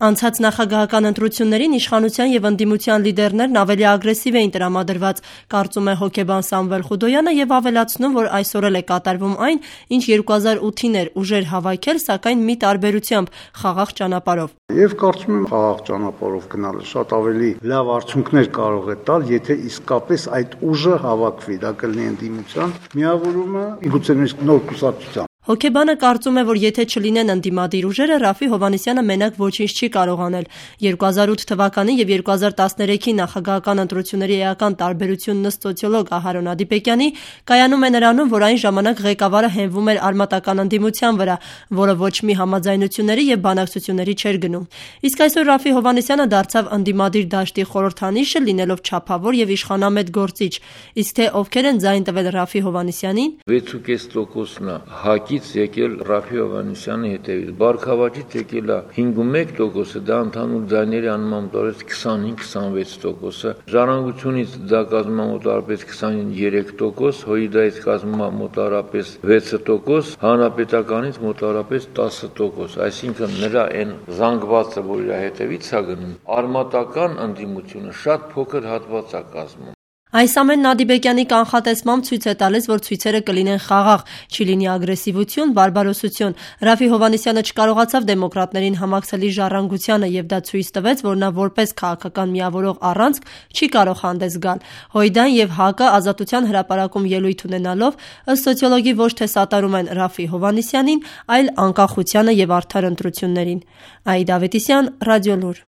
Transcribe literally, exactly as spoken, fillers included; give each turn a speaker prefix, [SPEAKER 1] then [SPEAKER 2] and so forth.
[SPEAKER 1] Անցած նախագահական ընտրություններին իշխանության եւ ընդդիմության լիդերներն ավելի ագրեսիվ էին տրամադրված, կարծում է հոգեբան Սամվել Խուդոյանը եւ ավելացնում, որ այսօր էլ է կատարվում այն, ինչ երկու հազար ութին էր ուժեր հավաքել, սակայն մի տարբերությամբ՝ խաղաղ ճանապարհով։
[SPEAKER 2] Եվ կարծում եմ խաղաղ ճանապարհով գնալը շատ ավելի լավ արդյունքներ կարող է տալ, եթե իսկապես այդ ուժը հավաքվի, դա կլինի ընդդիմության միավորումը, միգուցե նոր կուսակցության։
[SPEAKER 1] Հոգեբանը կարծում է, որ եթե չլինեն ընդդիմադիր ուժերը, Ռաֆֆի Հովհաննիսյանը մենակ ոչինչ չի կարող անել։ երկու հազար ութ թվականի եւ երկու հազար տասներեքի նախագահական ընտրությունների էական տարբերությունն ըստ սոցիոլոգ Ահարոն Ադիպեկյանի կայանում է նրանում, որ այն ժամանակ ղեկավարը հենվում էր արմատական ընդդիմության վրա, որը ոչ մի համաձայնությունների եւ բանակցությունների չէր գնում։ Իսկ այսօր Ռաֆֆի Հովհաննիսյանը դարձավ ընդդիմադիր դաշտի խորհրդանիշը, լինելով չափավոր եւ իշխանամետ գործիչ։ Իսկ թե ովքեր են ձայն տվել Ռաֆֆի Հովհաննիսյանին,
[SPEAKER 3] վեց ու կես տոկոսն է հակից եկել Ռաֆֆի Հովհաննիսյանի հետևից, Բարգավաճից եկել է հինգ տոկոսը, դա ընդհանուր ձայների անմամբ դարեց քսանհինգ քսանվեց տոկոսը, Ժառանգությունից դա կազմում է մոտարապես քսաներեք տոկոս, Հույդայից կազմում է մոտարապես վեց տոկոս, Հանրապետականից մոտարապես տասը տոկոս, այսինքն նրա այն զանգվածը, որ իր հետևից է գնում, արմատական ընդդիմությունը շատ փոքր հատված է կազմում։
[SPEAKER 1] Այս ամենն Ադիպեկյանի կանխատեսմամբ ցույց է տալիս, որ ցույցերը կլինեն խաղաղ, չի լինի ագրեսիվություն, բարբարոսություն։ Ռաֆֆի Հովհաննիսյանը չկարողացավ դեմոկրատներին համակցելի Ժառանգությանը եւ դա ցույց տվեց, որ նա որպես քաղաքական միավորող առանցք չի կարող հանդես գալ։ Հույդան եւ ՀԱԿ-ը Ազատության հրապարակում ելույթ ունենալով ըստ սոցիոլոգի ոչ թե սատարում են Ռաֆֆի Հովհաննիսյանին, այլ անկախությանը եւ արդար ընտրություններին։ Աիդա Ավետիսյան, Ռադիոլուր։